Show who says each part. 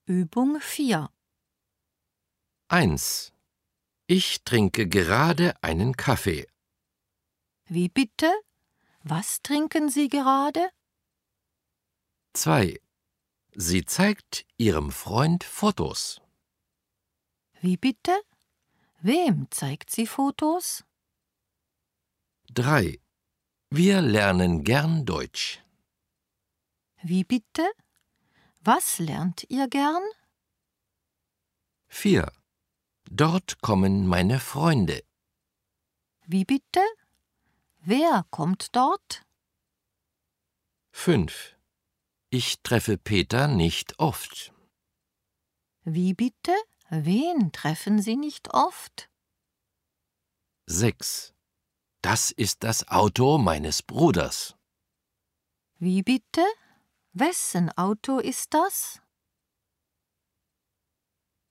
Speaker 1: Übung 4.
Speaker 2: 1. Ich trinke gerade einen Kaffee.
Speaker 1: Wie bitte? Was trinken Sie gerade?
Speaker 2: 2. Sie zeigt ihrem Freund Fotos.
Speaker 1: Wie bitte? Wem zeigt sie Fotos?
Speaker 2: 3. Wir lernen gern Deutsch.
Speaker 1: Wie bitte? Was lernt ihr gern?
Speaker 2: 4. Dort kommen meine Freunde.
Speaker 1: Wie bitte? Wer kommt dort?
Speaker 2: 5. Ich treffe Peter nicht oft.
Speaker 1: Wie bitte? Wen treffen Sie nicht oft?
Speaker 2: 6. Das ist das Auto meines Bruders.
Speaker 1: Wie bitte? Wessen Auto ist das?